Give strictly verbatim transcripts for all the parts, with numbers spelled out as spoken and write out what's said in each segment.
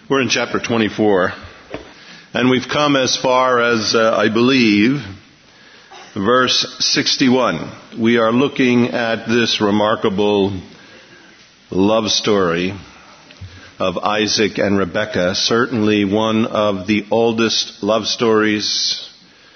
We're in chapter twenty-four, and we've come as far as, uh, I believe, verse sixty-one. We are looking at this remarkable love story of Isaac and Rebekah, certainly one of the oldest love stories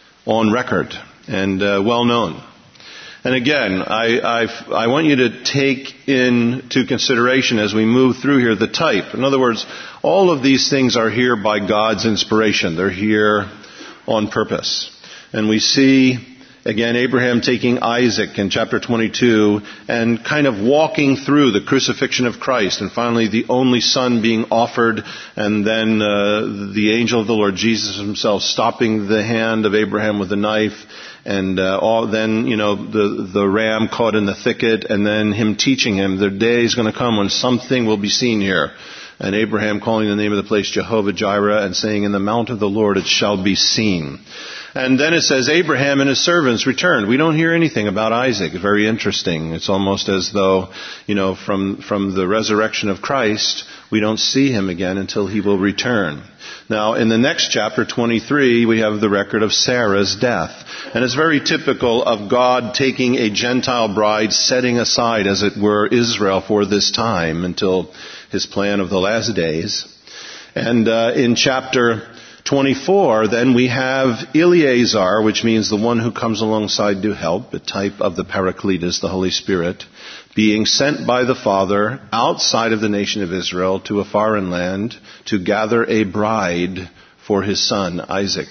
on record and uh, well known. And again, I, I, I want you to take into consideration as we move through here the type. In other words, all of these things are here by God's inspiration. They're here on purpose. And we see, again, Abraham taking Isaac in chapter twenty-two and kind of walking through the crucifixion of Christ, and finally the only son being offered, and then uh, the angel of the Lord Jesus himself stopping the hand of Abraham with a knife. And uh, all, then, you know, the the ram caught in the thicket, and then him teaching him, the day is going to come when something will be seen here. And Abraham calling the name of the place Jehovah Jireh and saying, in the mount of the Lord it shall be seen. And then it says, Abraham and his servants returned. We don't hear anything about Isaac. Very interesting. It's almost as though, you know, from, from the resurrection of Christ, we don't see him again until he will return. Now, in the next chapter, twenty-three, we have the record of Sarah's death. And it's very typical of God taking a Gentile bride, setting aside, as it were, Israel for this time until his plan of the last days. And uh, in chapter twenty-four, then we have Eleazar, which means the one who comes alongside to help, a type of the Paracletus, the Holy Spirit, being sent by the Father outside of the nation of Israel to a foreign land to gather a bride for his son, Isaac.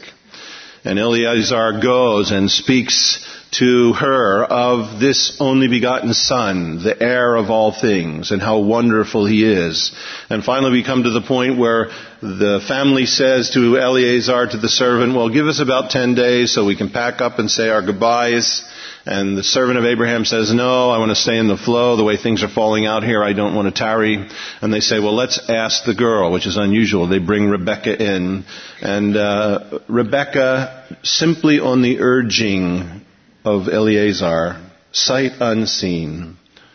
And Eleazar goes and speaks to her of this only begotten son, the heir of all things, and how wonderful he is. And finally we come to the point where the family says to Eleazar, to the servant, well, give us about ten days so we can pack up and say our goodbyes. And the servant of Abraham says, no, I want to stay in the flow. The way things are falling out here, I don't want to tarry. And they say, well, let's ask the girl, which is unusual. They bring Rebekah in. And uh, Rebekah, simply on the urging of Eleazar, sight unseen,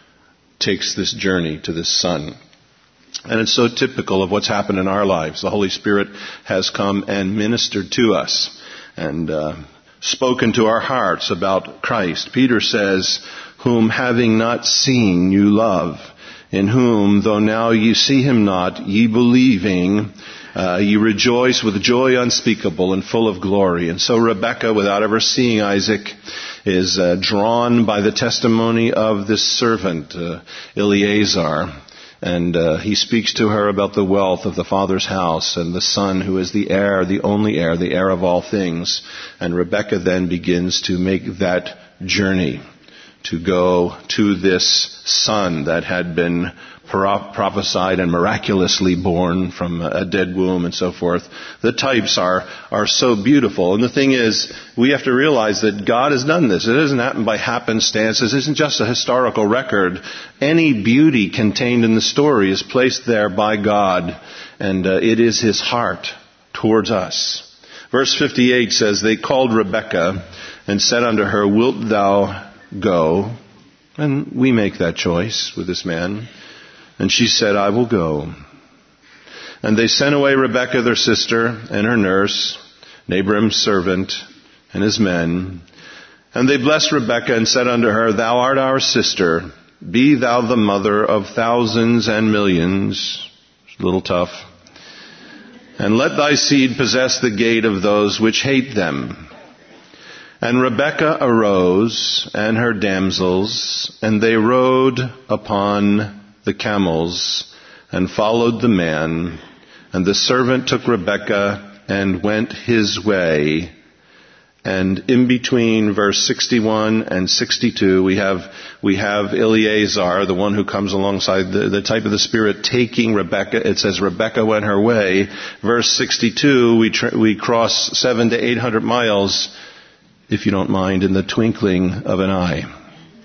takes this journey to this son. And it's so typical of what's happened in our lives. The Holy Spirit has come and ministered to us and uh, spoken to our hearts about Christ. Peter says, whom having not seen you love, in whom, though now ye see him not, ye believing, uh, ye rejoice with joy unspeakable and full of glory. And so Rebekah, without ever seeing Isaac, is uh, drawn by the testimony of this servant, uh, Eleazar. And uh, he speaks to her about the wealth of the Father's house and the Son who is the heir, the only heir, the heir of all things. And Rebekah then begins to make that journey to go to this son that had been prophesied and miraculously born from a dead womb and so forth. The types are, are so beautiful. And the thing is, we have to realize that God has done this. It doesn't happen by happenstance. This isn't just a historical record. Any beauty contained in the story is placed there by God, and uh, it is his heart towards us. Verse fifty-eight says, they called Rebekah and said unto her, wilt thou go? And we make that choice with this man. And she said, I will go. And they sent away Rebekah, their sister, and her nurse, and Abram's servant, and his men. And they blessed Rebekah and said unto her, thou art our sister. Be thou the mother of thousands and millions. It's a little tough. And let thy seed possess the gate of those which hate them. And Rebekah arose, and her damsels, and they rode upon the camels, and followed the man. And the servant took Rebekah, and went his way. And in between verse sixty-one and sixty-two, we have we have Eleazar, the one who comes alongside the, the type of the Spirit, taking Rebekah. It says Rebekah went her way. Verse sixty-two, we tr- we cross seven to eight hundred miles, if you don't mind, in the twinkling of an eye.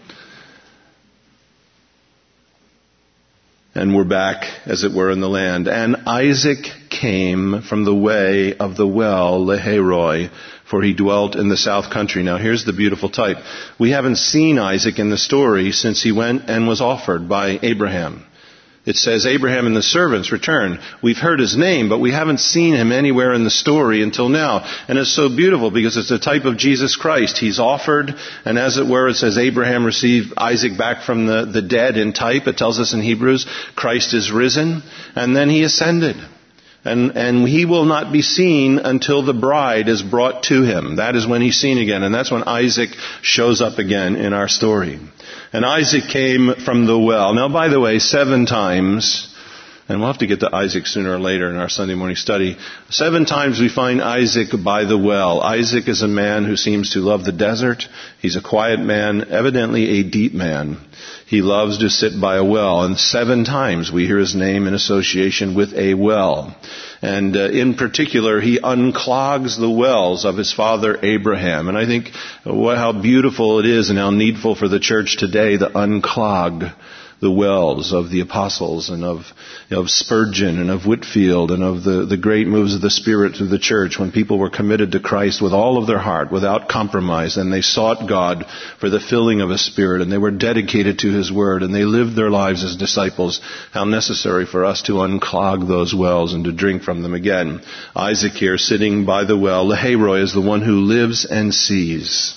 And we're back, as it were, in the land. And Isaac came from the way of the well, Lahairoi, for he dwelt in the south country. Now here's the beautiful type. We haven't seen Isaac in the story since he went and was offered by Abraham. It says Abraham and the servants returned. We've heard his name, but we haven't seen him anywhere in the story until now. And it's so beautiful because it's a type of Jesus Christ. He's offered, and as it were, it says Abraham received Isaac back from the, the dead in type. It tells us in Hebrews, Christ is risen, and then he ascended. And, and he will not be seen until the bride is brought to him. That is when he's seen again. And that's when Isaac shows up again in our story. And Isaac came from the well. Now, by the way, seven times, and we'll have to get to Isaac sooner or later in our Sunday morning study, seven times we find Isaac by the well. Isaac is a man who seems to love the desert. He's a quiet man, evidently a deep man. He loves to sit by a well, and seven times we hear his name in association with a well. And uh, in particular, he unclogs the wells of his father Abraham. And I think what, how beautiful it is and how needful for the church today to unclog the wells of the apostles and of, of Spurgeon and of Whitefield and of the, the great moves of the Spirit through the church when people were committed to Christ with all of their heart, without compromise, and they sought God for the filling of His Spirit, and they were dedicated to His Word, and they lived their lives as disciples. How necessary for us to unclog those wells and to drink from them again. Isaac here sitting by the well. Lahairoi is the one who lives and sees.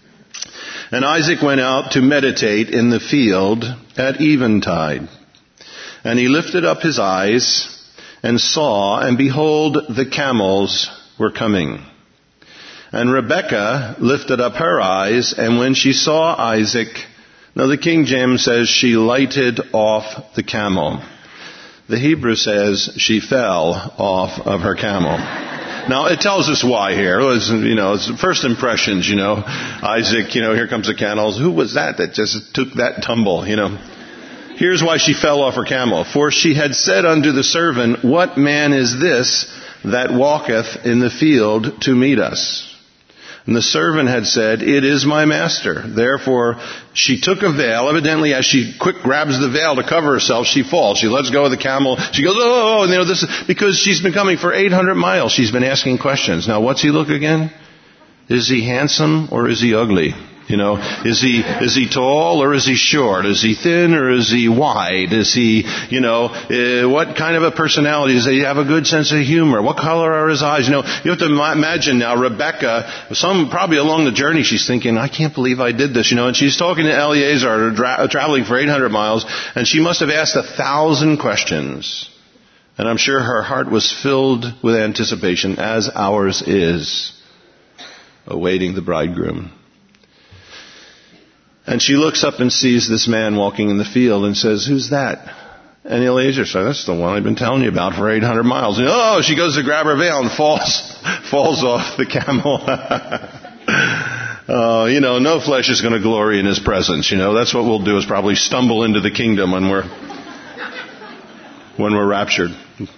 And Isaac went out to meditate in the field at eventide. And he lifted up his eyes and saw, and behold, the camels were coming. And Rebekah lifted up her eyes, and when she saw Isaac, now the King James says she lighted off the camel. The Hebrew says she fell off of her camel. Now, it tells us why here. It was, you know, it's first impressions, you know. Isaac, you know, here comes the camels. Who was that that just took that tumble, you know? Here's why she fell off her camel. For she had said unto the servant, What man is this that walketh in the field to meet us? And the servant had said, It is my master. Therefore, she took a veil. Evidently, as she quick grabs the veil to cover herself, she falls. She lets go of the camel. She goes, oh, and you know, this is because she's been coming for eight hundred miles. She's been asking questions. Now, what's he look again? Is he handsome or is he ugly? You know, is he, is he tall or is he short? Is he thin or is he wide? Is he, you know, uh, what kind of a personality? Does he have a good sense of humor? What color are his eyes? You know, you have to imagine now Rebekah, some, probably along the journey she's thinking, I can't believe I did this, you know, and she's talking to Eliezer, dra- traveling for eight hundred miles, and she must have asked a thousand questions. And I'm sure her heart was filled with anticipation, as ours is, awaiting the bridegroom. And she looks up and sees this man walking in the field and says, Who's that? And Eliezer says, That's the one I've been telling you about for eight hundred miles. And, oh, she goes to grab her veil and falls, falls off the camel. uh, you know, no flesh is going to glory in his presence. You know, that's what we'll do is probably stumble into the kingdom when we're, when we're raptured.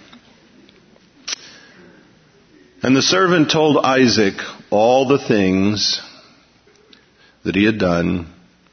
And the servant told Isaac all the things that he had done.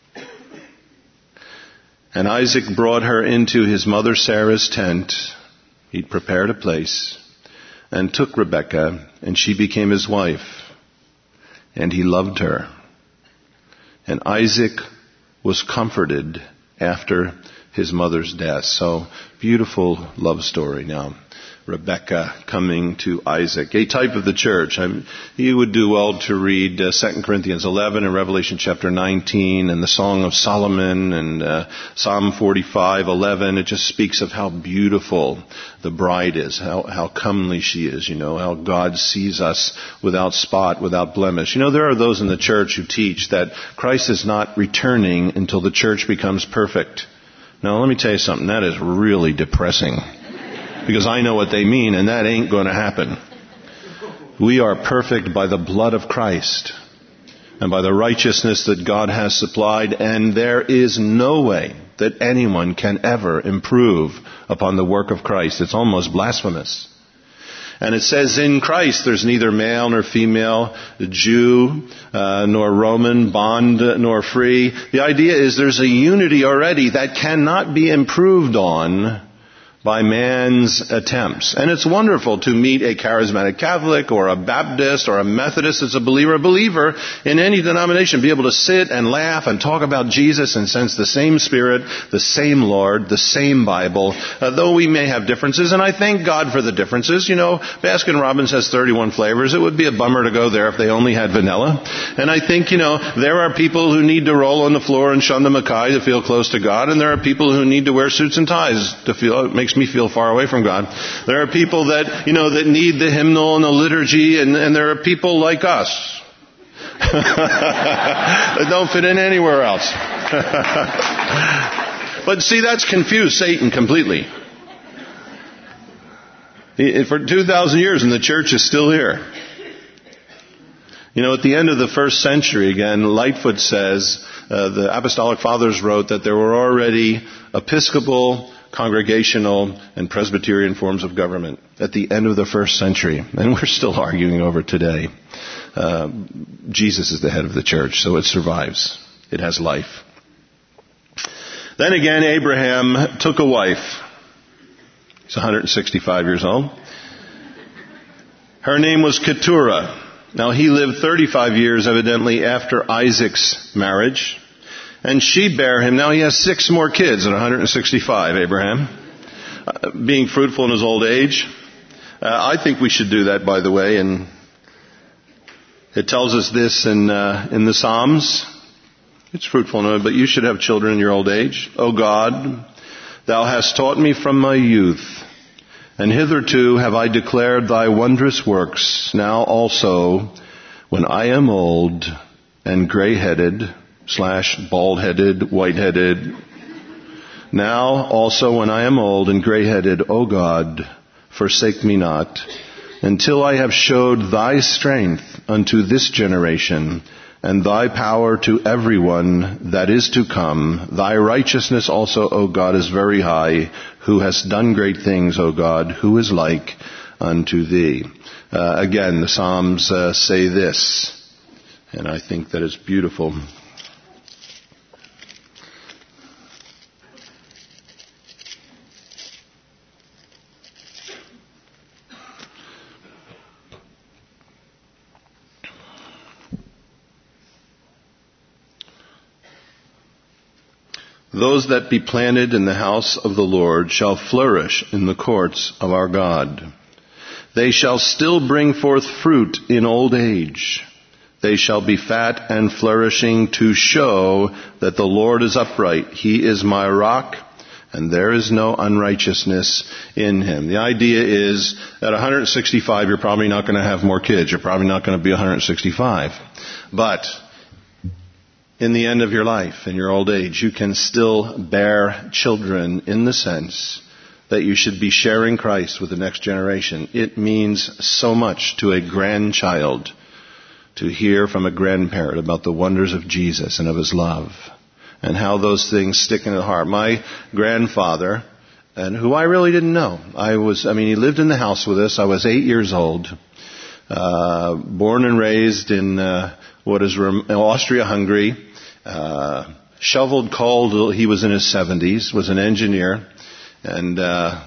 And Isaac brought her into his mother Sarah's tent. He'd prepared a place and took Rebekah, and she became his wife. And he loved her. And Isaac was comforted after his mother's death. So, beautiful love story now. Rebekah coming to Isaac, a type of the church. I'm, you would do well to read uh, Second Corinthians eleven and Revelation chapter nineteen and the Song of Solomon and uh, Psalm forty-five eleven. It just speaks of how beautiful the bride is, how, how comely she is, you know, how God sees us without spot, without blemish. You know, there are those in the church who teach that Christ is not returning until the church becomes perfect. Now, let me tell you something. That is really depressing. Because I know what they mean, and that ain't going to happen. We are perfect by the blood of Christ and by the righteousness that God has supplied, and there is no way that anyone can ever improve upon the work of Christ. It's almost blasphemous. And it says in Christ there's neither male nor female, Jew uh, nor Roman, bond nor free. The idea is there's a unity already that cannot be improved on by man's attempts. And it's wonderful to meet a charismatic Catholic or a Baptist or a Methodist that's a believer, a believer in any denomination, be able to sit and laugh and talk about Jesus and sense the same Spirit, the same Lord, the same Bible, uh, though we may have differences. And I thank God for the differences. You know, Baskin-Robbins has thirty-one flavors. It would be a bummer to go there if they only had vanilla. And I think, you know, there are people who need to roll on the floor and shun the Mackay to feel close to God, and there are people who need to wear suits and ties to feel, it makes me feel far away from God. There are people that, you know, that need the hymnal and the liturgy, and, and there are people like us that don't fit in anywhere else. But see, that's confused Satan completely. He, for two thousand years, and the church is still here. You know, at the end of the first century, again, Lightfoot says, uh, the Apostolic Fathers wrote that there were already Episcopal, Congregational, and Presbyterian forms of government at the end of the first century. And we're still arguing over today. Uh, Jesus is the head of the church, so it survives. It has life. Then again, Abraham took a wife. He's one hundred sixty-five years old. Her name was Keturah. Now, he lived thirty-five years, evidently, after Isaac's marriage. And she bare him. Now, he has six more kids at one hundred sixty-five, Abraham. Uh, being fruitful in his old age. Uh, I think we should do that, by the way. And it tells us this in, uh, in the Psalms. It's fruitful, no, but you should have children in your old age. O God, thou hast taught me from my youth. And hitherto have I declared thy wondrous works. Now also, when I am old and gray-headed, slash bald-headed, white-headed, now also when I am old and gray-headed, O God, forsake me not, until I have showed thy strength unto this generation, and thy power to everyone that is to come. Thy righteousness also, O God, is very high, who hast done great things, O God, who is like unto thee. Uh, again, the Psalms uh, say this, and I think that it's beautiful. Those that be planted in the house of the Lord shall flourish in the courts of our God. They shall still bring forth fruit in old age. They shall be fat and flourishing to show that the Lord is upright. He is my rock, and there is no unrighteousness in him. The idea is at one hundred sixty-five, you're probably not going to have more kids. You're probably not going to be one hundred sixty-five. But in the end of your life, in your old age, you can still bear children in the sense that you should be sharing Christ with the next generation. It means so much to a grandchild to hear from a grandparent about the wonders of Jesus and of his love and how those things stick in the heart. My grandfather, and who I really didn't know, I was, I mean, he lived in the house with us. I was eight years old, uh, born and raised in uh, what is Austria-Hungary. Uh, shoveled coal till he was in his seventies, was an engineer, and uh,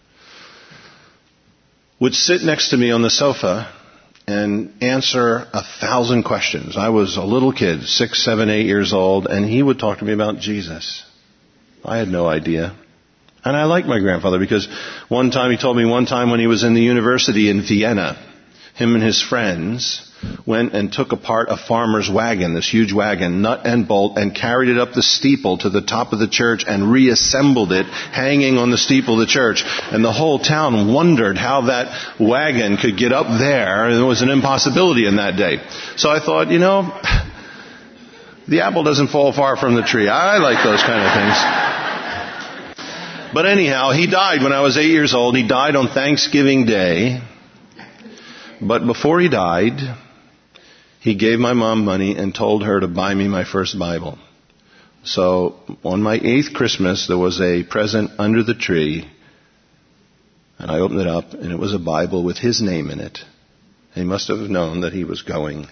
would sit next to me on the sofa and answer a thousand questions. I was a little kid, six, seven, eight years old, and he would talk to me about Jesus. I had no idea. And I liked my grandfather because one time, he told me one time when he was in the university in Vienna, him and his friends went and took apart a farmer's wagon, this huge wagon, nut and bolt, and carried it up the steeple to the top of the church and reassembled it, hanging on the steeple of the church. And the whole town wondered how that wagon could get up there. It was an impossibility in that day. So I thought, you know, the apple doesn't fall far from the tree. I like those kind of things. But anyhow, he died when I was eight years old. He died on Thanksgiving Day. But before he died, he gave my mom money and told her to buy me my first Bible. So on my eighth Christmas, there was a present under the tree, and I opened it up, and it was a Bible with his name in it. And he must have known that he was going.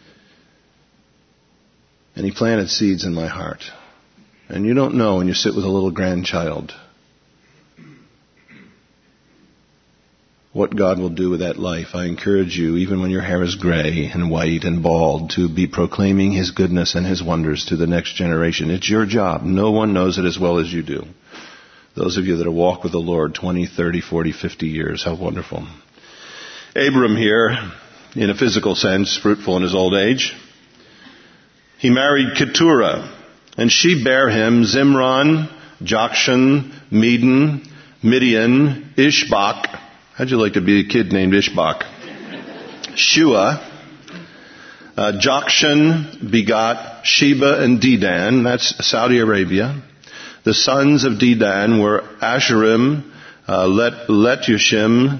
And he planted seeds in my heart. And you don't know when you sit with a little grandchild what God will do with that life. I encourage you, even when your hair is gray and white and bald, to be proclaiming His goodness and His wonders to the next generation. It's your job. No one knows it as well as you do. Those of you that have walked with the Lord twenty, thirty, forty, fifty years, how wonderful. Abram here, in a physical sense, fruitful in his old age. He married Keturah, and she bare him Zimran, Jokshan, Medan, Midian, Ishbak. How'd you like to be a kid named Ishbak? Shua. Uh, Jokshan begot Sheba and Dedan. That's Saudi Arabia. The sons of Dedan were Asherim, uh, Let, Letushim,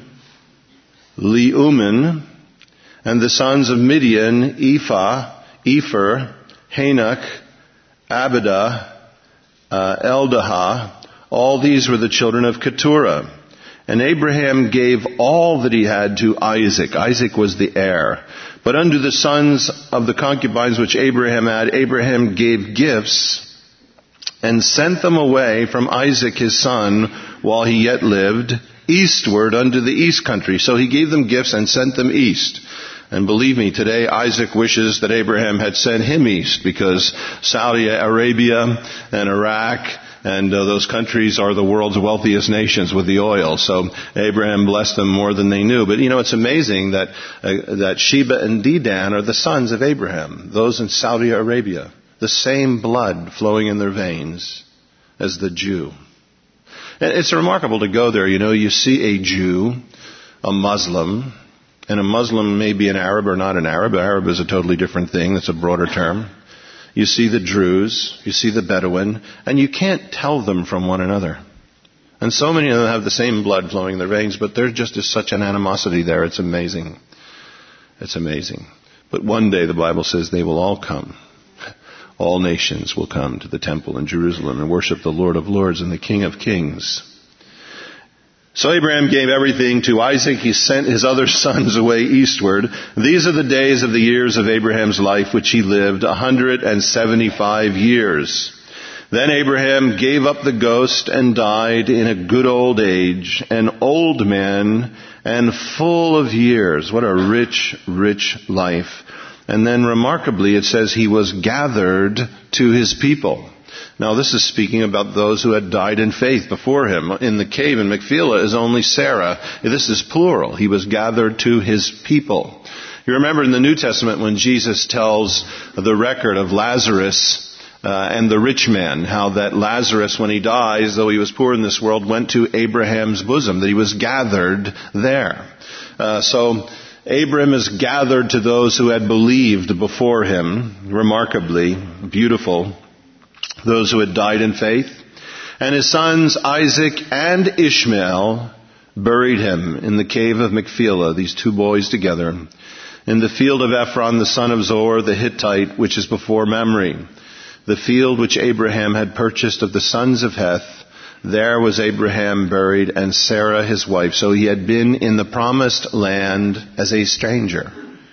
Leuman, and the sons of Midian, Ephah, Epher, Hanok, Abidah, uh, Eldaha. All these were the children of Keturah. And Abraham gave all that he had to Isaac. Isaac was the heir. But unto the sons of the concubines which Abraham had, Abraham gave gifts and sent them away from Isaac his son while he yet lived, eastward unto the east country. So he gave them gifts and sent them east. And believe me, today Isaac wishes that Abraham had sent him east, because Saudi Arabia and Iraq and uh, those countries are the world's wealthiest nations with the oil. So Abraham blessed them more than they knew. But you know, it's amazing that uh, that Sheba and Dedan are the sons of Abraham, those in Saudi Arabia. The same blood flowing in their veins as the Jew. And it's remarkable to go there. You know, you see a Jew, a Muslim, and a Muslim may be an Arab or not an Arab. Arab is a totally different thing. That's a broader term. You see the Druze, you see the Bedouin, and you can't tell them from one another. And so many of them have the same blood flowing in their veins, but there just is such an animosity there. It's amazing. It's amazing. But one day the Bible says they will all come. All nations will come to the temple in Jerusalem and worship the Lord of Lords and the King of Kings. So Abraham gave everything to Isaac. He sent his other sons away eastward. These are the days of the years of Abraham's life, which he lived, one hundred seventy-five years. Then Abraham gave up the ghost and died in a good old age, an old man and full of years. What a rich, rich life. And then remarkably, it says he was gathered to his people. Now this is speaking about those who had died in faith before him. In the cave in Machpelah is only Sarah. This is plural. He was gathered to his people. You remember in the New Testament when Jesus tells the record of Lazarus uh, and the rich man, how that Lazarus, when he dies, though he was poor in this world, went to Abraham's bosom, that he was gathered there. Uh, so Abram is gathered to those who had believed before him, remarkably beautiful, those who had died in faith. And his sons Isaac and Ishmael buried him in the cave of Machpelah, these two boys together, in the field of Ephron, the son of Zohar, the Hittite, which is before Mamre, the field which Abraham had purchased of the sons of Heth. There was Abraham buried, and Sarah his wife. So he had been in the promised land as a stranger.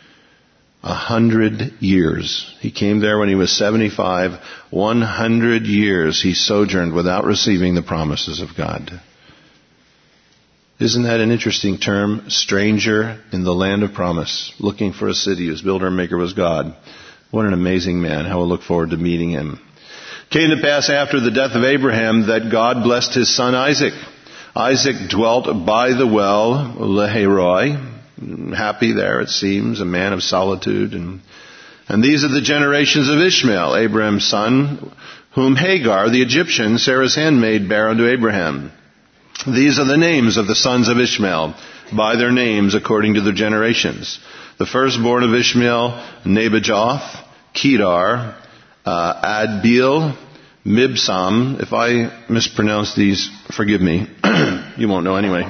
A hundred years. He came there when he was seventy-five. One hundred years he sojourned without receiving the promises of God. Isn't that an interesting term? Stranger in the land of promise, looking for a city whose builder and maker was God. What an amazing man. How I look forward to meeting him. Came to pass after the death of Abraham that God blessed his son Isaac. Isaac dwelt by the well, Lahairoi, happy there it seems, a man of solitude. And, and these are the generations of Ishmael, Abraham's son, whom Hagar, the Egyptian, Sarah's handmaid, bare unto Abraham. These are the names of the sons of Ishmael, by their names according to their generations. The firstborn of Ishmael, Nebajoth, Kedar, uh, Adbeel, Mibsam. If I mispronounce these, forgive me. You won't know anyway.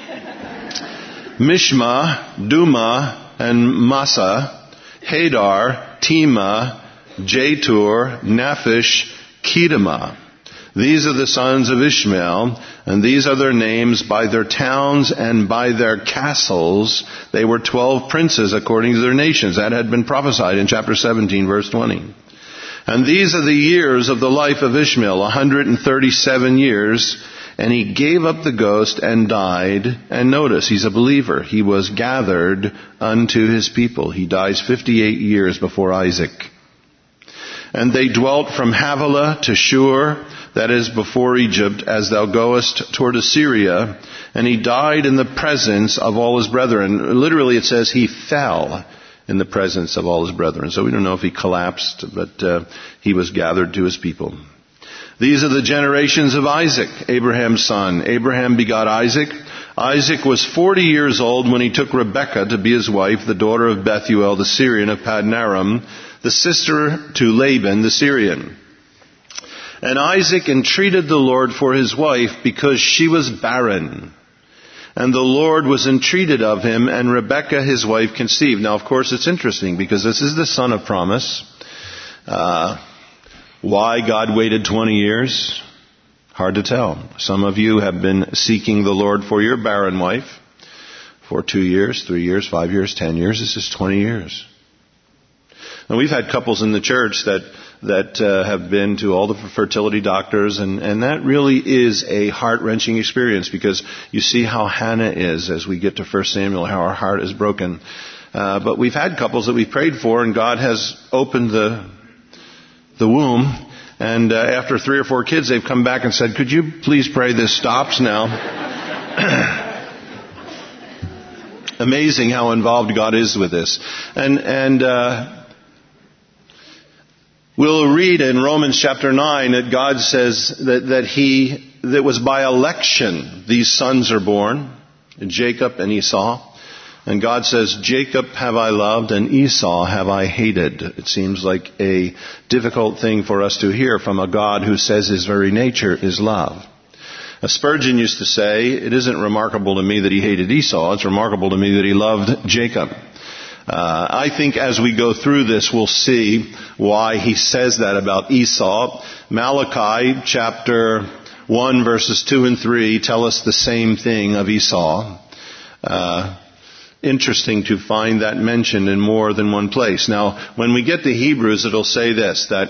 Mishma, Duma, and Massa, Hadar, Tema, Jetur, Naphish, Kedema. These are the sons of Ishmael, and these are their names by their towns and by their castles. They were twelve princes according to their nations. That had been prophesied in chapter seventeen, verse twenty. And these are the years of the life of Ishmael, one hundred thirty-seven years. And he gave up the ghost and died. And notice, he's a believer. He was gathered unto his people. He dies fifty-eight years before Isaac. And they dwelt from Havilah to Shur, that is before Egypt, as thou goest toward Assyria. And he died in the presence of all his brethren. Literally it says he fell in the presence of all his brethren. So we don't know if he collapsed, but uh, he was gathered to his people. These are the generations of Isaac, Abraham's son. Abraham begot Isaac. Isaac was forty years old when he took Rebekah to be his wife, the daughter of Bethuel the Syrian of Paddan Aram, the sister to Laban the Syrian. And Isaac entreated the Lord for his wife because she was barren. And the Lord was entreated of him, and Rebekah his wife conceived. Now, of course, it's interesting because this is the son of promise. Uh, why God waited twenty years? Hard to tell. Some of you have been seeking the Lord for your barren wife for two years, three years, five years, ten years. This is twenty years. And we've had couples in the church that that uh, have been to all the fertility doctors, and, and that really is a heart-wrenching experience because you see how Hannah is as we get to First Samuel, how our heart is broken. Uh, but we've had couples that we've prayed for, and God has opened the the womb, and uh, after three or four kids, they've come back and said, could you please pray this stops now? Amazing how involved God is with this. And, and, uh, we'll read in Romans chapter nine that God says that, that he, that was by election these sons are born, Jacob and Esau. And God says, Jacob have I loved and Esau have I hated. It seems like a difficult thing for us to hear from a God who says his very nature is love. Spurgeon used to say, it isn't remarkable to me that he hated Esau, it's remarkable to me that he loved Jacob. Uh, I think as we go through this, we'll see why he says that about Esau. Malachi chapter one verses two and three tell us the same thing of Esau. Uh, interesting to find that mentioned in more than one place. Now, when we get to Hebrews, it'll say this, that,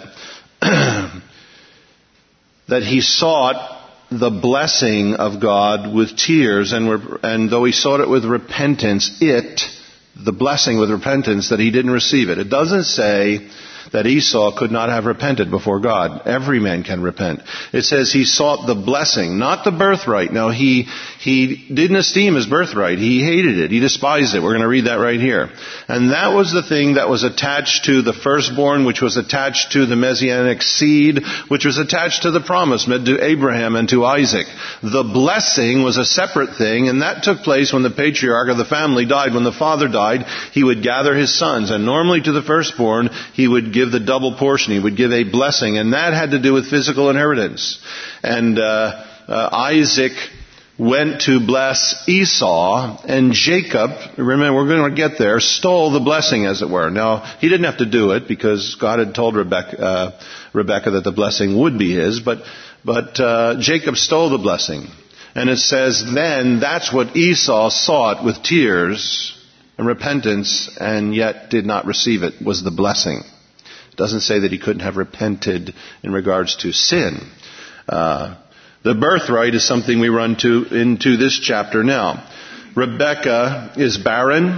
that he sought the blessing of God with tears, and, and though he sought it with repentance, it, the blessing with repentance, that he didn't receive it. It doesn't say that Esau could not have repented before God. Every man can repent. It says he sought the blessing, not the birthright. Now, he he didn't esteem his birthright. He hated it. He despised it. We're going to read that right here. And that was the thing that was attached to the firstborn, which was attached to the Messianic seed, which was attached to the promise made to Abraham and to Isaac. The blessing was a separate thing, and that took place when the patriarch of the family died. When the father died, he would gather his sons, and normally to the firstborn, he would give the double portion. He would give a blessing, and that had to do with physical inheritance. And uh, uh, Isaac went to bless Esau, and Jacob, remember, we're going to get there, stole the blessing, as it were. Now, he didn't have to do it because God had told Rebecca, uh, Rebecca that the blessing would be his, but but uh, Jacob stole the blessing. And it says then that's what Esau sought with tears and repentance, and yet did not receive it, was the blessing. It doesn't say that he couldn't have repented in regards to sin. Uh, the birthright is something we run to into this chapter now. Rebekah is barren.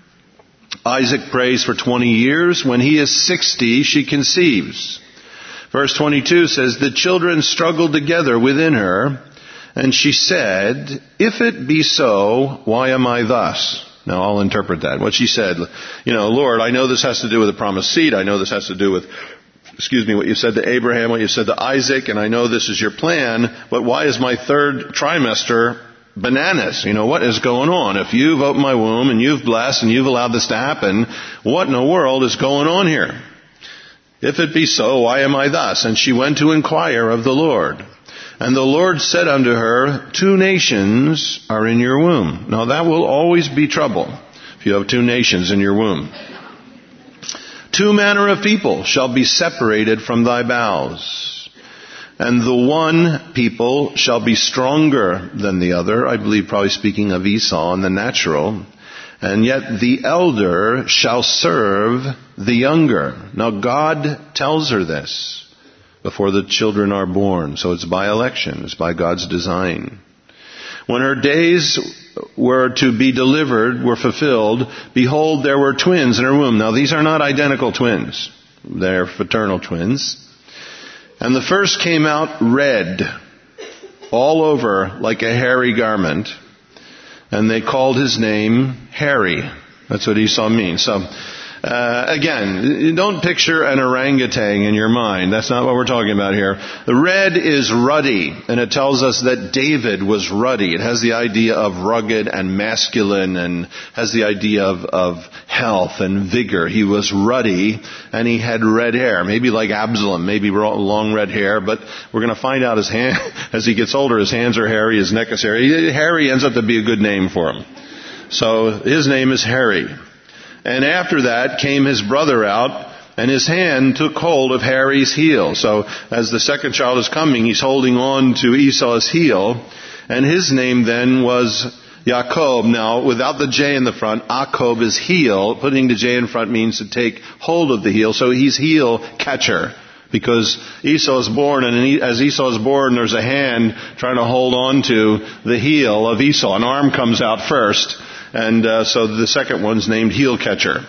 Isaac prays for twenty years. When he is sixty, she conceives. Verse twenty-two says, the children struggled together within her, and she said, if it be so, why am I thus? Now, I'll interpret that. What she said, you know, Lord, I know this has to do with the promised seed. I know this has to do with, excuse me, what you said to Abraham, what you said to Isaac, and I know this is your plan, but why is my third trimester bananas? You know, what is going on? If you've opened my womb and you've blessed and you've allowed this to happen, what in the world is going on here? If it be so, why am I thus? And she went to inquire of the Lord. And the Lord said unto her, two nations are in your womb. Now that will always be trouble if you have two nations in your womb. Two manner of people shall be separated from thy bowels. And the one people shall be stronger than the other. I believe probably speaking of Esau in the natural. And yet the elder shall serve the younger. Now God tells her this. before the children are born. So it's by election. It's by God's design. When her days were to be delivered, were fulfilled, behold, there were twins in her womb. Now these are not identical twins. They're fraternal twins. And the first came out red, all over like a hairy garment. And they called his name Hairy. That's what Esau means. So, uh, again, don't picture an orangutan in your mind. That's not what we're talking about here. The red is ruddy, and it tells us that David was ruddy. It has the idea of rugged and masculine, and has the idea of, of health and vigor. He was ruddy, and he had red hair. Maybe like Absalom, maybe long red hair, but we're going to find out his hand, as he gets older, his hands are hairy, his neck is hairy. Hairy ends up to be a good name for him. So his name is Hairy. And after that came his brother out, and his hand took hold of Hairy's heel. So as the second child is coming, he's holding on to Esau's heel. And his name then was Jacob. Now, without the J in the front, Jacob is heel. Putting the J in front means to take hold of the heel. So he's heel catcher. Because Esau is born, and as Esau is born, there's a hand trying to hold on to the heel of Esau. An arm comes out first. And uh, so the second one's named heel catcher.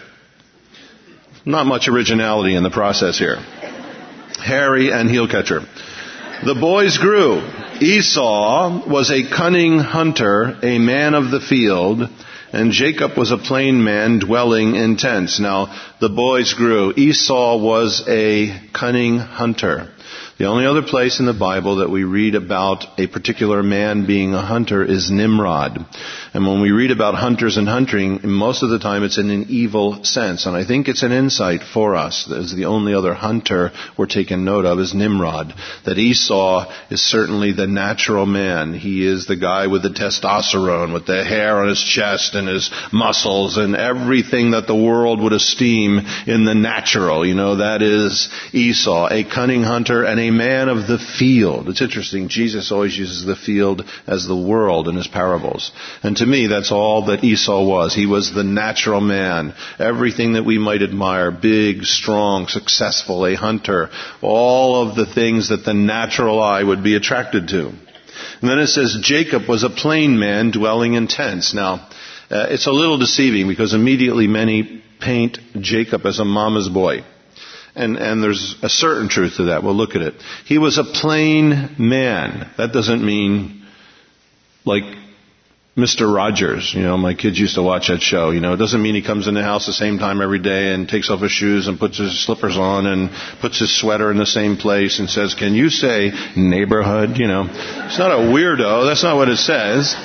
Not much originality in the process here. Hairy and heel catcher. The boys grew. Esau was a cunning hunter, a man of the field, and Jacob was a plain man dwelling in tents. Now, the boys grew. Esau was a cunning hunter. The only other place in the Bible that we read about a particular man being a hunter is Nimrod. And when we read about hunters and hunting, most of the time it's in an evil sense. And I think it's an insight for us. As the only other hunter we're taking note of is Nimrod. That Esau is certainly the natural man. He is the guy with the testosterone, with the hair on his chest and his muscles and everything that the world would esteem in the natural. You know, that is Esau, a cunning hunter and a man of the field. It's interesting. Jesus always uses the field as the world in his parables. And to me, that's all that Esau was. He was the natural man. Everything that we might admire, big, strong, successful, a hunter, all of the things that the natural eye would be attracted to. And then it says Jacob was a plain man dwelling in tents. Now, uh, it's a little deceiving because immediately many paint Jacob as a mama's boy. And, and there's a certain truth to that. We'll look at it. He was a plain man. That doesn't mean like Mister Rogers. You know, my kids used to watch that show. You know, it doesn't mean he comes in the house the same time every day and takes off his shoes and puts his slippers on and puts his sweater in the same place and says, "Can you say neighborhood?" You know, it's not a weirdo. That's not what it says.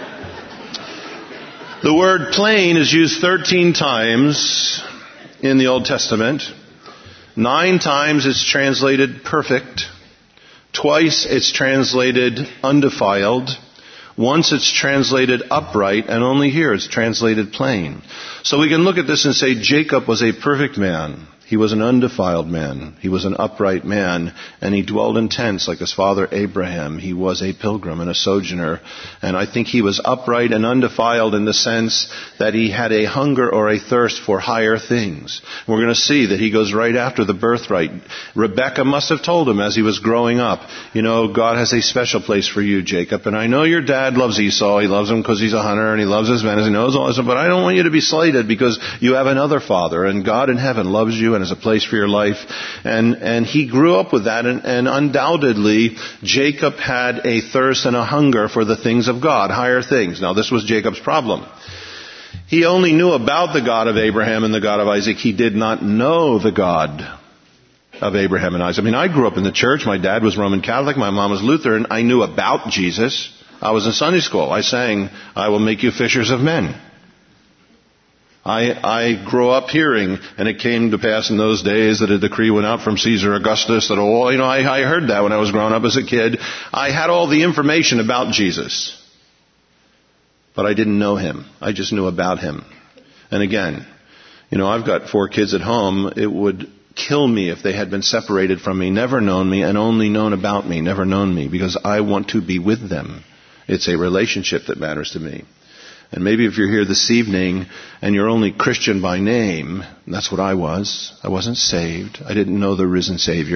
The word plain is used thirteen times in the Old Testament. Nine times it's translated perfect. Twice it's translated undefiled. Once it's translated upright, and only here it's translated plain. So we can look at this and say Jacob was a perfect man. He was an undefiled man. He was an upright man, and he dwelled in tents like his father Abraham. He was a pilgrim and a sojourner, and I think he was upright and undefiled in the sense that he had a hunger or a thirst for higher things. We're going to see that he goes right after the birthright. Rebekah must have told him as he was growing up, you know, God has a special place for you, Jacob, and I know your dad loves Esau. He loves him because he's a hunter, and he loves his men, and he knows all this, but I don't want you to be slighted because you have another father, and God in heaven loves you and has a place for your life. And, and he grew up with that, and, and undoubtedly Jacob had a thirst and a hunger for the things of God, higher things. Now this was Jacob's problem. He only knew about the God of Abraham and the God of Isaac. He did not know the God of Abraham and Isaac. I mean, I grew up in the church. My dad was Roman Catholic. My mom was Lutheran. I knew about Jesus. I was in Sunday school. I sang, "I will make you fishers of men." I, I grew up hearing, and it came to pass in those days that a decree went out from Caesar Augustus that all, you know, I, I heard that when I was growing up as a kid. I had all the information about Jesus, but I didn't know him. I just knew about him. And again, you know, I've got four kids at home. It would kill me if they had been separated from me, never known me, and only known about me, never known me, because I want to be with them. It's a relationship that matters to me. And maybe if you're here this evening and you're only Christian by name, and that's what I was. I wasn't saved. I didn't know the risen Savior.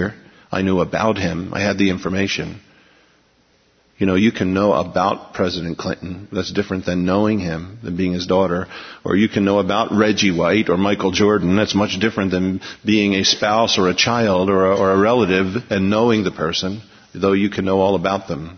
I knew about him. I had the information. You know, you can know about President Clinton. That's different than knowing him, than being his daughter. Or you can know about Reggie White or Michael Jordan. That's much different than being a spouse or a child or a, or a relative and knowing the person, though you can know all about them.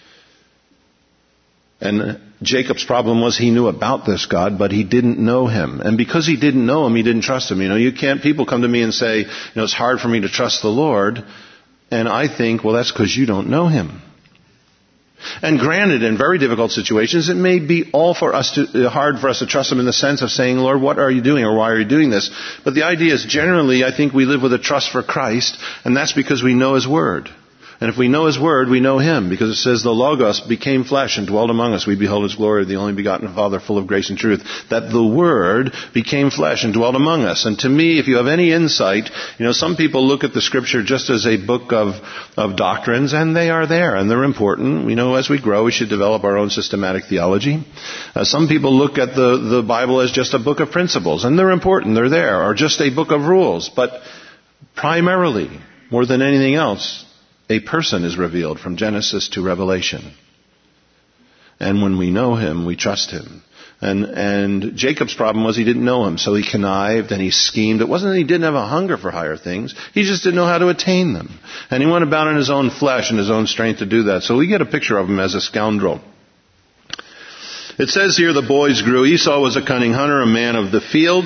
And Jacob's problem was he knew about this God, but he didn't know him. And because he didn't know him, he didn't trust him. You know, you can't, people come to me and say, you know, it's hard for me to trust the Lord. And I think, well, that's because you don't know him. And granted, in very difficult situations, it may be all for us to, hard for us to trust him in the sense of saying, Lord, what are you doing or why are you doing this? But the idea is generally, I think we live with a trust for Christ, and that's because we know his word. And if we know his word, we know him, because it says the Logos became flesh and dwelt among us. We beheld his glory, the only begotten Father, full of grace and truth. That the word became flesh and dwelt among us. And to me, if you have any insight, you know, some people look at the scripture just as a book of, of doctrines, and they are there, and they're important. You know, as we grow, we should develop our own systematic theology. Uh, some people look at the, the Bible as just a book of principles, and they're important, they're there, or just a book of rules. But primarily, more than anything else, a person is revealed from Genesis to Revelation. And when we know him, we trust him. And and Jacob's problem was he didn't know him, so he connived and he schemed. It wasn't that he didn't have a hunger for higher things. He just didn't know how to attain them. And he went about in his own flesh and his own strength to do that. So we get a picture of him as a scoundrel. It says here the boys grew. Esau was a cunning hunter, a man of the field.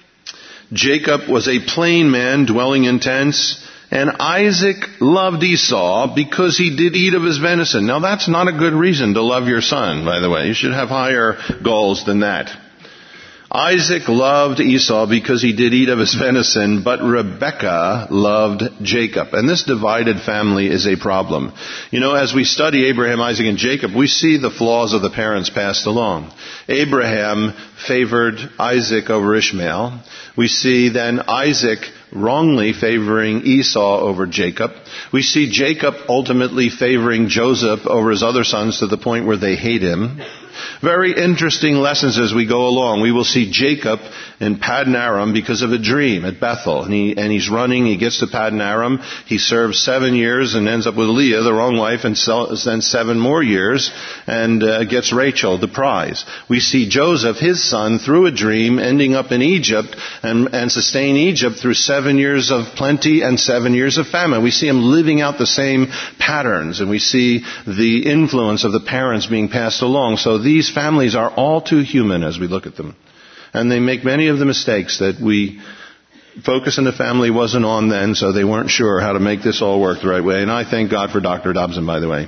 Jacob was a plain man dwelling in tents. And Isaac loved Esau because he did eat of his venison. Now that's not a good reason to love your son, by the way. You should have higher goals than that. Isaac loved Esau because he did eat of his venison, but Rebekah loved Jacob. And this divided family is a problem. You know, as we study Abraham, Isaac, and Jacob, we see the flaws of the parents passed along. Abraham favored Isaac over Ishmael. We see then Isaac wrongly favoring Esau over Jacob. We see Jacob ultimately favoring Joseph over his other sons to the point where they hate him. Very interesting lessons as we go along. We will see Jacob in Paddan Aram because of a dream at Bethel. And, he, and he's running, he gets to Paddan Aram, he serves seven years and ends up with Leah, the wrong wife, and then seven more years and uh, gets Rachel, the prize. We see Joseph, his son, through a dream, ending up in Egypt and, and sustain Egypt through seven years of plenty and seven years of famine. We see him living out the same patterns, and we see the influence of the parents being passed along. So these families are all too human as we look at them. And they make many of the mistakes that we focus in the family wasn't on then, so they weren't sure how to make this all work the right way. And I thank God for Doctor Dobson, by the way.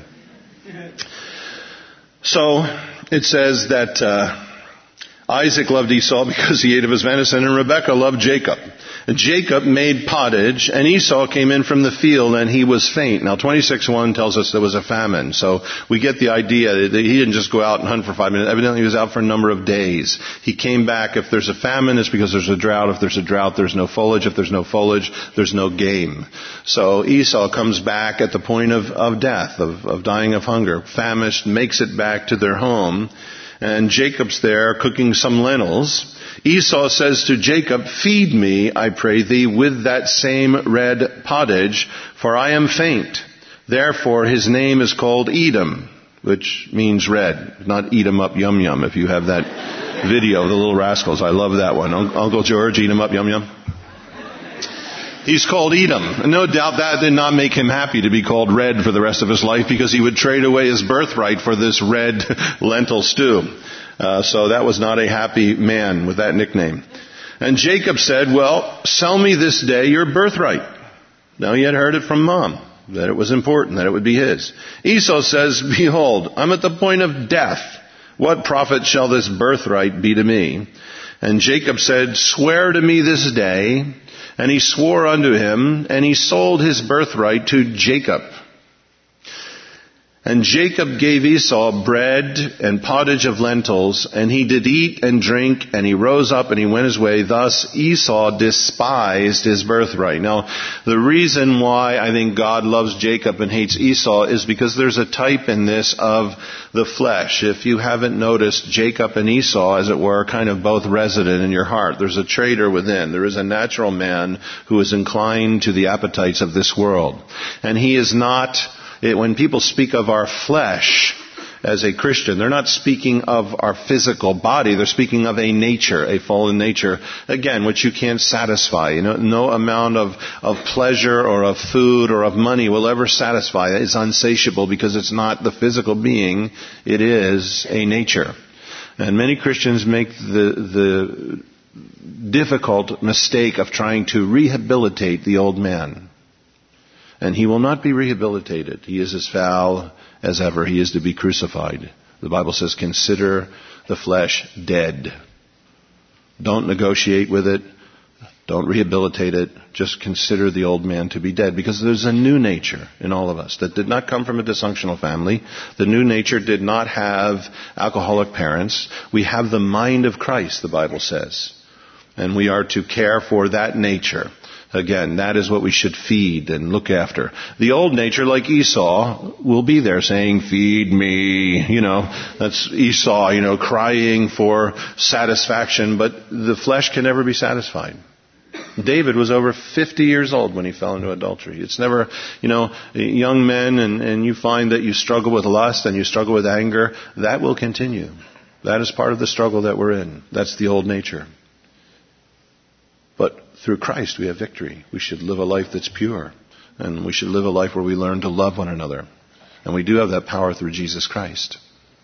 So it says that uh, Isaac loved Esau because he ate of his venison, and Rebekah loved Jacob. And Jacob made pottage, and Esau came in from the field, and he was faint. Now, twenty-six one tells us there was a famine. So we get the idea that he didn't just go out and hunt for five minutes. Evidently, he was out for a number of days. He came back. If there's a famine, it's because there's a drought. If there's a drought, there's no foliage. If there's no foliage, there's no game. So Esau comes back at the point of, of death, of, of dying of hunger, famished, makes it back to their home. And Jacob's there cooking some lentils. Esau says to Jacob, "Feed me, I pray thee, with that same red pottage, for I am faint." Therefore his name is called Edom, which means red. Not eat 'em up, yum yum, if you have that video of the Little Rascals. I love that one. Uncle George, eat 'em up, yum yum. He's called Edom. And no doubt that did not make him happy to be called red for the rest of his life, because he would trade away his birthright for this red lentil stew. Uh, so that was not a happy man with that nickname. And Jacob said, "Well, sell me this day your birthright." Now he had heard it from mom, that it was important, that it would be his. Esau says, "Behold, I'm at the point of death. What profit shall this birthright be to me?" And Jacob said, "Swear to me this day." And he swore unto him, and he sold his birthright to Jacob. And Jacob gave Esau bread and pottage of lentils, and he did eat and drink, and he rose up and he went his way. Thus Esau despised his birthright. Now, the reason why I think God loves Jacob and hates Esau is because there's a type in this of the flesh. If you haven't noticed, Jacob and Esau, as it were, are kind of both resident in your heart. There's a traitor within. There is a natural man who is inclined to the appetites of this world. And he is not... It, when people speak of our flesh as a Christian, they're not speaking of our physical body. They're speaking of a nature, a fallen nature, again, which you can't satisfy. You know, no amount of, of pleasure or of food or of money will ever satisfy. It's unsatiable because it's not the physical being. It is a nature. And many Christians make the, the difficult mistake of trying to rehabilitate the old man. And he will not be rehabilitated. He is as foul as ever. He is to be crucified. The Bible says, consider the flesh dead. Don't negotiate with it. Don't rehabilitate it. Just consider the old man to be dead. Because there's a new nature in all of us that did not come from a dysfunctional family. The new nature did not have alcoholic parents. We have the mind of Christ, the Bible says. And we are to care for that nature. Again, that is what we should feed and look after. The old nature, like Esau, will be there saying, feed me. You know, that's Esau, you know, crying for satisfaction. But the flesh can never be satisfied. David was over fifty years old when he fell into adultery. It's never, you know, young men, and, and you find that you struggle with lust and you struggle with anger. That will continue. That is part of the struggle that we're in. That's the old nature. But through Christ we have victory. We should live a life that's pure. And we should live a life where we learn to love one another. And we do have that power through Jesus Christ.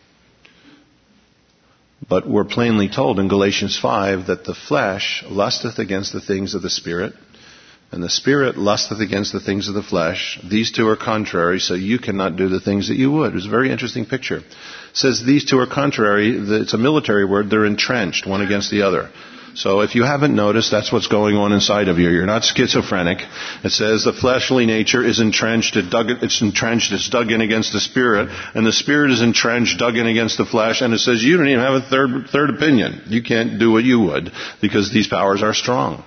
But we're plainly told in Galatians five that the flesh lusteth against the things of the Spirit, and the Spirit lusteth against the things of the flesh. These two are contrary, so you cannot do the things that you would. It's a very interesting picture. It says these two are contrary. It's a military word. They're entrenched, one against the other. So if you haven't noticed, that's what's going on inside of you. You're not schizophrenic. It says the fleshly nature is entrenched, it dug, it's entrenched, it's dug in against the Spirit, and the Spirit is entrenched, dug in against the flesh, and it says you don't even have a third, third opinion. You can't do what you would, because these powers are strong.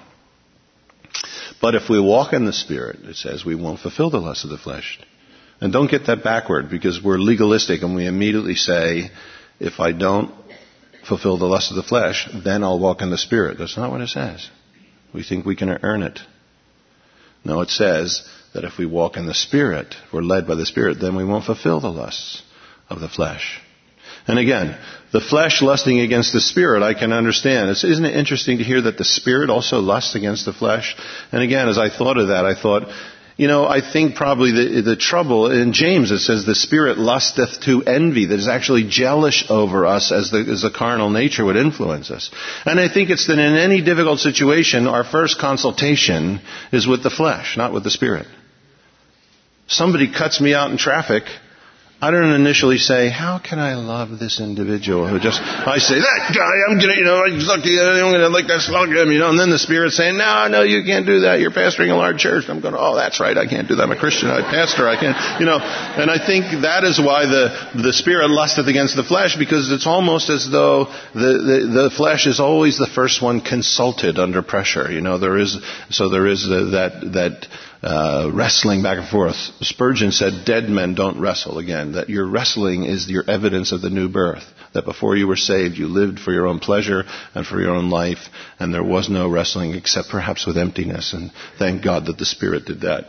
But if we walk in the Spirit, it says we won't fulfill the lust of the flesh. And don't get that backward, because we're legalistic and we immediately say, if I don't fulfill the lust of the flesh, then I'll walk in the Spirit. That's not what it says. We think we can earn it. No, it says that if we walk in the Spirit, we're led by the Spirit, then we won't fulfill the lusts of the flesh. And again, the flesh lusting against the Spirit, I can understand. It's, isn't it interesting to hear that the Spirit also lusts against the flesh? And again, as I thought of that, I thought, you know, I think probably the, the trouble, in James it says the Spirit lusteth to envy, that is actually jealous over us as the, as the carnal nature would influence us. And I think it's that in any difficult situation, our first consultation is with the flesh, not with the Spirit. Somebody cuts me out in traffic, I don't initially say, how can I love this individual who just, I say, that guy, I'm gonna, you know, I'm gonna like that slug him, you know, and then the Spirit's saying, no, no, you can't do that. You're pastoring a large church. I'm going, oh, that's right. I can't do that. I'm a Christian. I pastor. I can't, you know, and I think that is why the, the Spirit lusteth against the flesh, because it's almost as though the, the, the flesh is always the first one consulted under pressure. You know, there is, so there is the, that, that, Uh, wrestling back and forth. Spurgeon said, dead men don't wrestle. Again, that your wrestling is your evidence of the new birth. That before you were saved, you lived for your own pleasure and for your own life, and there was no wrestling except perhaps with emptiness. And thank God that the Spirit did that.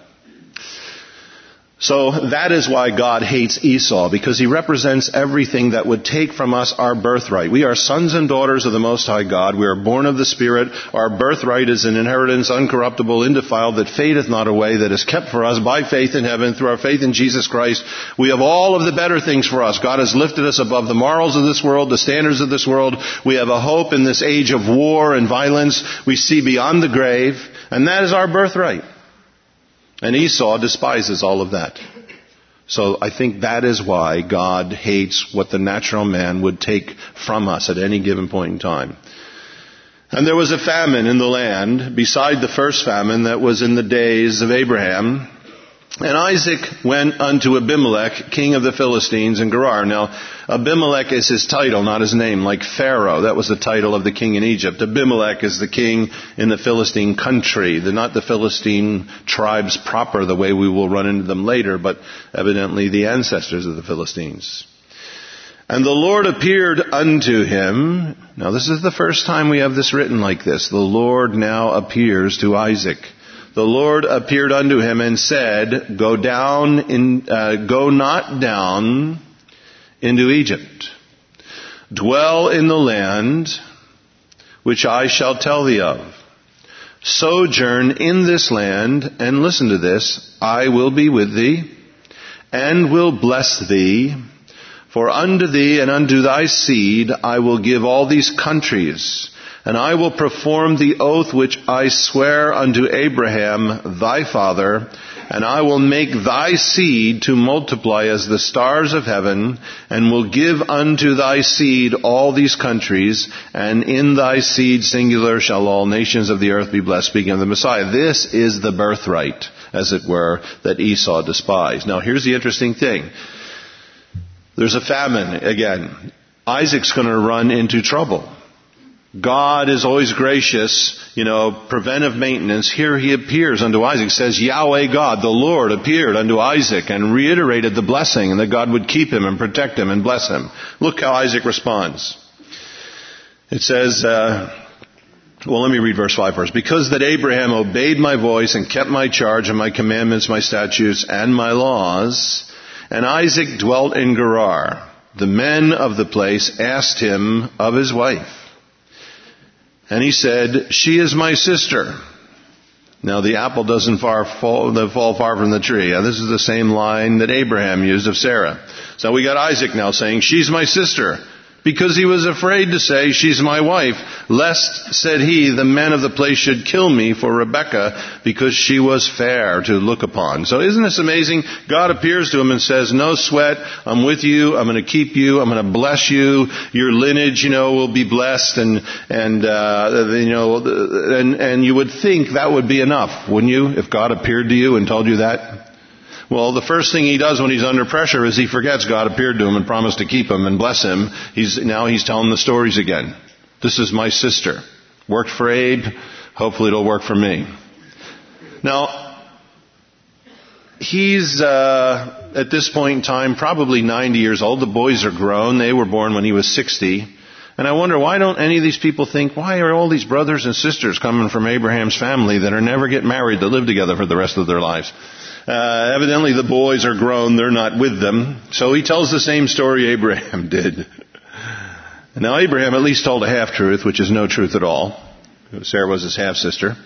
So that is why God hates Esau, because he represents everything that would take from us our birthright. We are sons and daughters of the Most High God. We are born of the Spirit. Our birthright is an inheritance uncorruptible, undefiled, that fadeth not away, that is kept for us by faith in heaven through our faith in Jesus Christ. We have all of the better things for us. God has lifted us above the morals of this world, the standards of this world. We have a hope in this age of war and violence. We see beyond the grave, and that is our birthright. And Esau despises all of that. So I think that is why God hates what the natural man would take from us at any given point in time. And there was a famine in the land beside the first famine that was in the days of Abraham. And Isaac went unto Abimelech, king of the Philistines, in Gerar. Now, Abimelech is his title, not his name, like Pharaoh. That was the title of the king in Egypt. Abimelech is the king in the Philistine country. They're not the Philistine tribes proper, the way we will run into them later, but evidently the ancestors of the Philistines. And the Lord appeared unto him. Now, this is the first time we have this written like this. The Lord now appears to Isaac. The Lord appeared unto him and said, Go down in, uh, go not down into Egypt. Dwell in the land which I shall tell thee of. Sojourn in this land, and listen to this, I will be with thee, and will bless thee. For unto thee and unto thy seed I will give all these countries, and I will perform the oath which I swear unto Abraham thy father, and I will make thy seed to multiply as the stars of heaven, and will give unto thy seed all these countries, and in thy seed singular shall all nations of the earth be blessed. Speaking of the Messiah, this is the birthright, as it were, that Esau despised. Now here's the interesting thing. There's a famine again. Isaac's going to run into trouble. God is always gracious, you know, preventive maintenance. Here he appears unto Isaac, says Yahweh God, the Lord, appeared unto Isaac and reiterated the blessing, and that God would keep him and protect him and bless him. Look how Isaac responds. It says, uh, well, let me read verse five first. Because that Abraham obeyed my voice and kept my charge and my commandments, my statutes, and my laws, and Isaac dwelt in Gerar. The men of the place asked him of his wife. And he said, She is my sister. Now the apple doesn't far fall, fall far from the tree. Now, this is the same line that Abraham used of Sarah. So we got Isaac now saying, She's my sister. Because he was afraid to say, She's my wife, lest, said he, the men of the place should kill me for Rebekah, because she was fair to look upon. So isn't this amazing? God appears to him and says, no sweat, I'm with you, I'm going to keep you, I'm going to bless you, your lineage, you know, will be blessed, and, and, uh, you know, and, and you would think that would be enough, wouldn't you, if God appeared to you and told you that? Well, the first thing he does when he's under pressure is he forgets God appeared to him and promised to keep him and bless him. He's, now he's telling the stories again. This is my sister. Worked for Abe. Hopefully it'll work for me. Now, he's, uh, at this point in time, probably ninety years old. The boys are grown. They were born when he was sixty. And I wonder, why don't any of these people think, why are all these brothers and sisters coming from Abraham's family that are never get married, that live together for the rest of their lives? Uh, evidently the boys are grown, they're not with them. So he tells the same story Abraham did. Now Abraham at least told a half-truth, which is no truth at all. Sarah was his half-sister.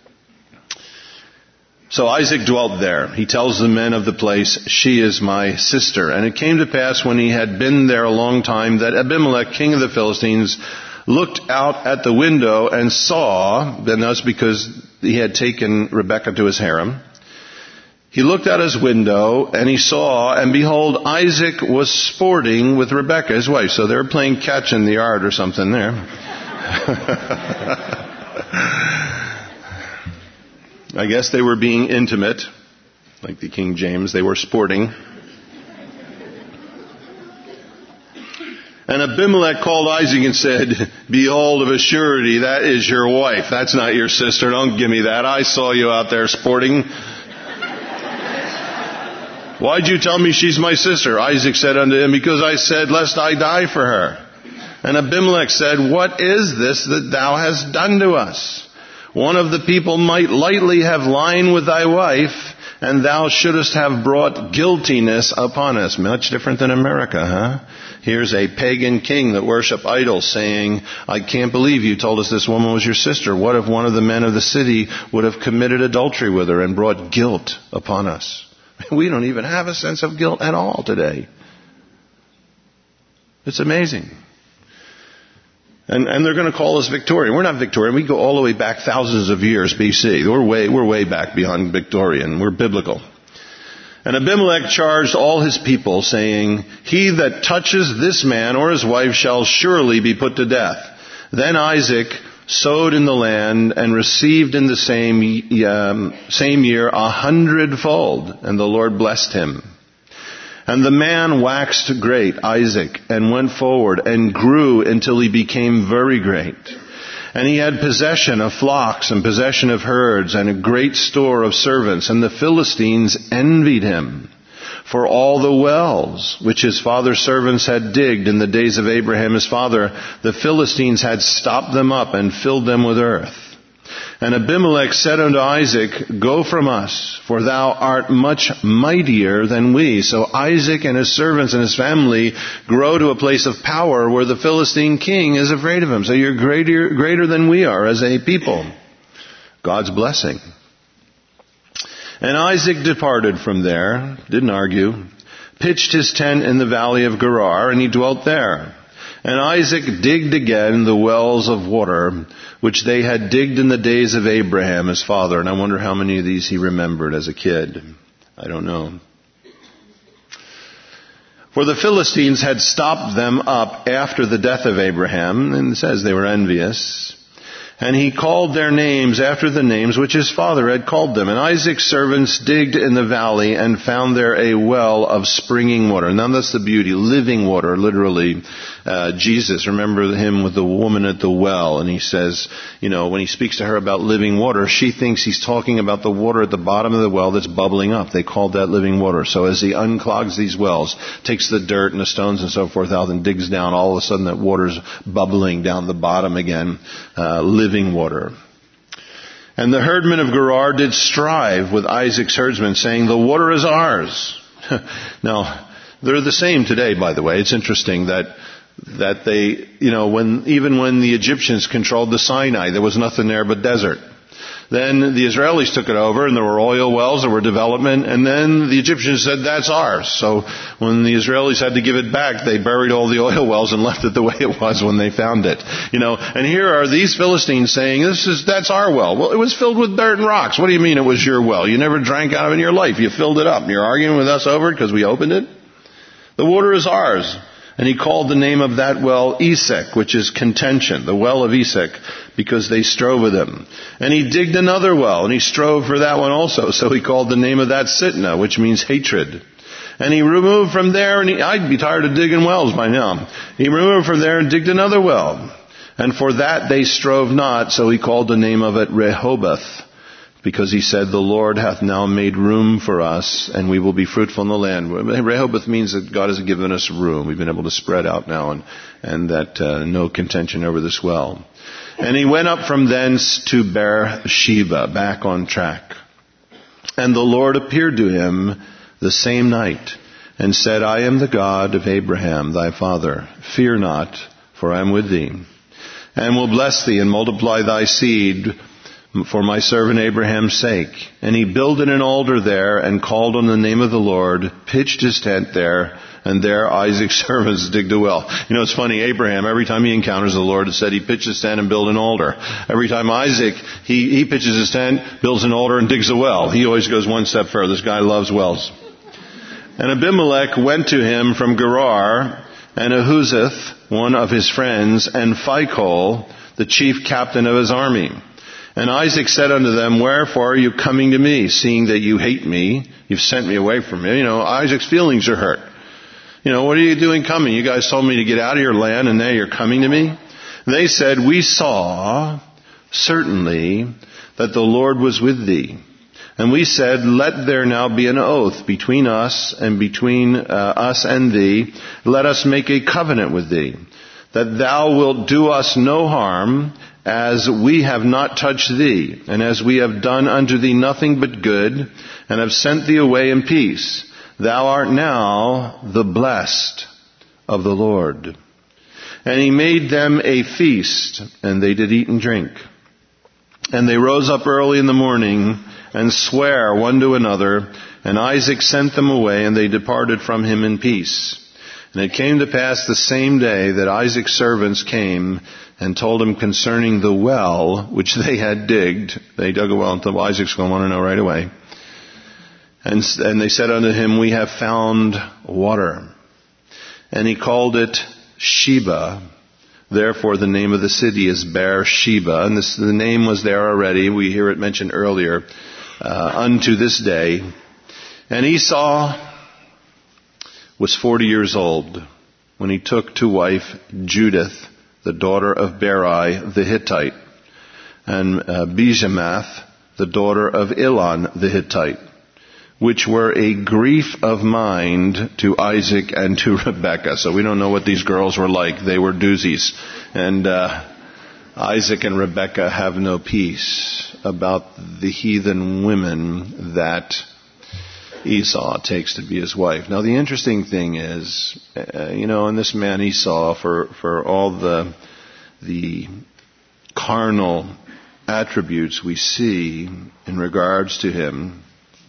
So Isaac dwelt there. He tells the men of the place, She is my sister. And it came to pass when he had been there a long time that Abimelech, king of the Philistines, looked out at the window and saw, then that's because he had taken Rebekah to his harem. He looked out his window, and he saw, and behold, Isaac was sporting with Rebekah, his wife. So they were playing catch in the yard or something there. I guess they were being intimate, like the King James. They were sporting. And Abimelech called Isaac and said, Behold, of a surety, that is your wife. That's not your sister. Don't give me that. I saw you out there sporting. Why'd you tell me she's my sister? Isaac said unto him, Because I said, lest I die for her. And Abimelech said, What is this that thou hast done to us? One of the people might lightly have lain with thy wife, and thou shouldest have brought guiltiness upon us. Much different than America, huh? Here's a pagan king that worship idols saying, I can't believe you told us this woman was your sister. What if one of the men of the city would have committed adultery with her and brought guilt upon us? We don't even have a sense of guilt at all today. It's amazing. And, and they're going to call us Victorian. We're not Victorian. We go all the way back thousands of years B C. We're way, we're way back beyond Victorian. We're biblical. And Abimelech charged all his people, saying, He that touches this man or his wife shall surely be put to death. Then Isaac sowed in the land, and received in the same um, same year a hundredfold, and the Lord blessed him. And the man waxed great, Isaac, and went forward and grew until he became very great. And he had possession of flocks and possession of herds and a great store of servants. And the Philistines envied him for all the wells which his father's servants had digged in the days of Abraham his father. The Philistines had stopped them up and filled them with earth. And Abimelech said unto Isaac, Go from us, for thou art much mightier than we. So Isaac and his servants and his family grow to a place of power where the Philistine king is afraid of him. So you're greater, greater than we are as a people. God's blessing. And Isaac departed from there, didn't argue, pitched his tent in the valley of Gerar, and he dwelt there. And Isaac digged again the wells of water, which they had digged in the days of Abraham, his father. And I wonder how many of these he remembered as a kid. I don't know. For the Philistines had stopped them up after the death of Abraham, and it says they were envious. And he called their names after the names which his father had called them. And Isaac's servants digged in the valley and found there a well of springing water. Now that's the beauty. Living water, literally. Uh, Jesus, remember him with the woman at the well. And he says, you know, when he speaks to her about living water, she thinks he's talking about the water at the bottom of the well that's bubbling up. They called that living water. So as he unclogs these wells, takes the dirt and the stones and so forth out and digs down, all of a sudden that water's bubbling down the bottom again. Uh, living water. And the herdmen of Gerar did strive with Isaac's herdsmen, saying, The water is ours. Now, they're the same today, by the way. It's interesting that that they, you know, when even when the Egyptians controlled the Sinai, there was nothing there but desert. Then the Israelis took it over, and there were oil wells, there were development, and then the Egyptians said, that's ours. So when the Israelis had to give it back, they buried all the oil wells and left it the way it was when they found it. You know, and here are these Philistines saying, this is, that's our well. Well, it was filled with dirt and rocks. What do you mean it was your well? You never drank out of it in your life. You filled it up. You're arguing with us over it because we opened it? The water is ours. And he called the name of that well Esek, which is contention, the well of Esek, because they strove with him. And he digged another well, and he strove for that one also. So he called the name of that Sitnah, which means hatred. And he removed from there, and he, I'd be tired of digging wells by now. He removed from there and digged another well. And for that they strove not, so he called the name of it Rehoboth, because he said, the Lord hath now made room for us, and we will be fruitful in the land. Rehoboth means that God has given us room. We've been able to spread out now, and, and that uh, no contention over this well. And he went up from thence to Beersheba, back on track. And the Lord appeared to him the same night, and said, I am the God of Abraham, thy father. Fear not, for I am with thee, and will bless thee, and multiply thy seed, for my servant Abraham's sake. And he builded an altar there and called on the name of the Lord, pitched his tent there, and there Isaac's servants digged a well. You know, it's funny, Abraham, every time he encounters the Lord, it said he pitched his tent and built an altar. Every time Isaac, he, he pitches his tent, builds an altar, and digs a well. He always goes one step further. This guy loves wells. And Abimelech went to him from Gerar, and Ahuzeth, one of his friends, and Phicol, the chief captain of his army. And Isaac said unto them, Wherefore are you coming to me, seeing that you hate me? You've sent me away from me. You know, Isaac's feelings are hurt. You know, what are you doing coming? You guys told me to get out of your land, and now you're coming to me? They said, We saw, certainly, that the Lord was with thee. And we said, Let there now be an oath between us and between uh, us and thee. Let us make a covenant with thee, that thou wilt do us no harm, as we have not touched thee, and as we have done unto thee nothing but good, and have sent thee away in peace. Thou art now the blessed of the Lord. And he made them a feast, and they did eat and drink. And they rose up early in the morning, and sware one to another, and Isaac sent them away, and they departed from him in peace. And it came to pass the same day that Isaac's servants came and told him concerning the well which they had digged. They dug a well, and Isaac's going to want to know right away. And, and they said unto him, We have found water. And he called it Sheba, Therefore the name of the city is Beersheba, and this, the name was there already. We hear it mentioned earlier, uh, unto this day. And Esau was forty years old when he took to wife Judith, the daughter of Beri the Hittite, and uh, Bijamath, the daughter of Elon the Hittite, which were a grief of mind to Isaac and to Rebekah. So we don't know what these girls were like. They were doozies. And uh, Isaac and Rebekah have no peace about the heathen women that Esau takes to be his wife. Now the interesting thing is, uh, you know, in this man Esau, for, for all the the carnal attributes we see in regards to him,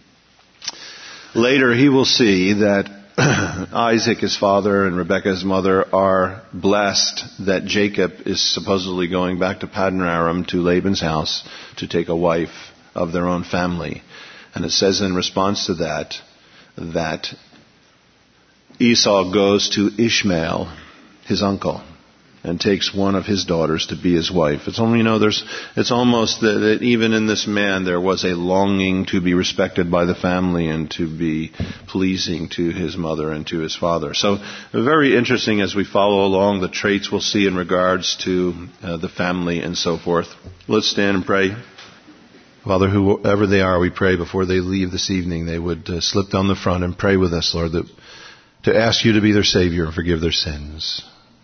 later he will see that Isaac, his father, and Rebekah, his mother, are blessed that Jacob is supposedly going back to Paddan Aram, to Laban's house, to take a wife of their own family. And it says in response to that, that Esau goes to Ishmael, his uncle, and takes one of his daughters to be his wife. It's only, you know, there's, it's almost that, that even in this man there was a longing to be respected by the family and to be pleasing to his mother and to his father. So very interesting as we follow along the traits we'll see in regards to uh, the family and so forth. Let's stand and pray. Father, whoever they are, we pray before they leave this evening, they would uh, slip down the front and pray with us, Lord, that, to ask you to be their Savior and forgive their sins.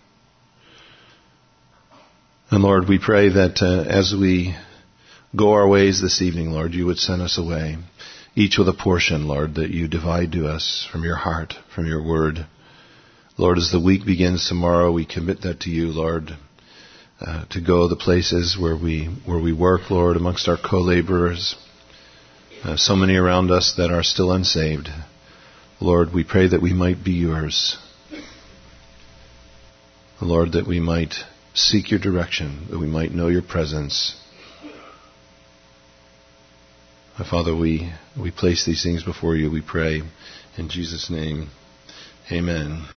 And Lord, we pray that uh, as we go our ways this evening, Lord, you would send us away, each with a portion, Lord, that you divide to us from your heart, from your word. Lord, as the week begins tomorrow, we commit that to you, Lord. Uh, to go the places where we where we work, Lord, amongst our co-laborers, uh, so many around us that are still unsaved. Lord, we pray that we might be yours. Lord, that we might seek your direction, that we might know your presence. Uh, Father, we, we place these things before you, we pray. In Jesus' name, amen.